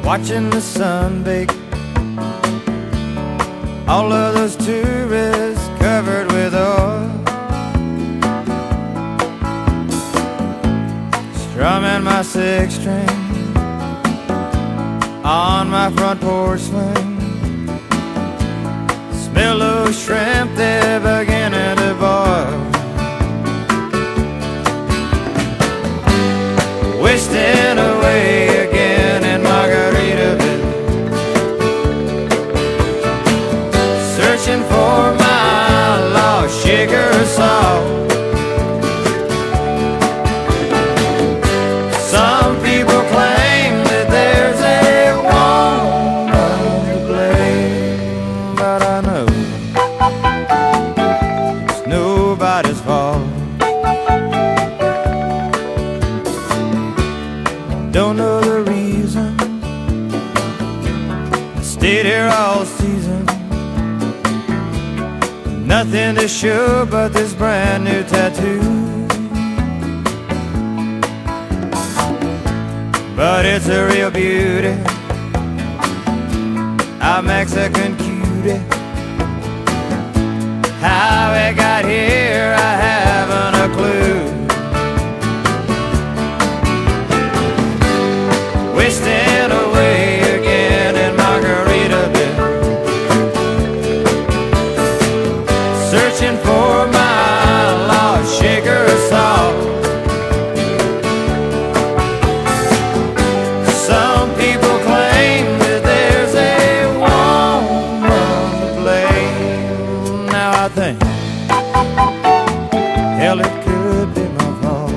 watching the sun bake. All of those tourists covered with oil, strumming my six string on my front porch swing. Smell those shrimp, they're beginning to boil. Wasting away again in Margaritaville, searching for my lost sugar salt. Some people claim that there's a woman to blame, but I know it's nobody's fault. Don't know the reason, stayed here all season. Nothing to show but this brand new tattoo, but it's a real beauty, a Mexican cutie. How it got here, I haven't a clue. Wasting away again in Margaritaville, searching for my lost sugar salt. Some people claim that there's a woman to blame. Now I think, hell, it could be my fault.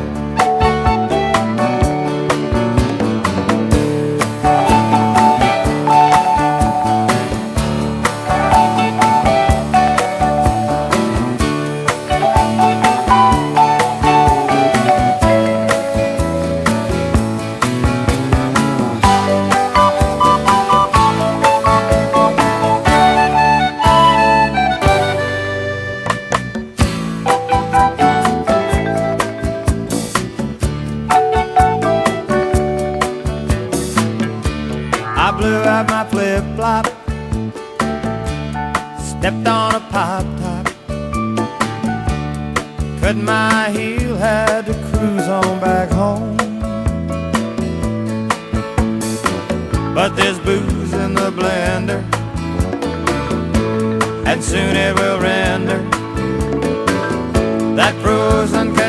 I blew out my flip-flop, stepped on a pop-top, cut my heel, had to cruise on back home. But there's booze in the blender, and soon it will render that frozen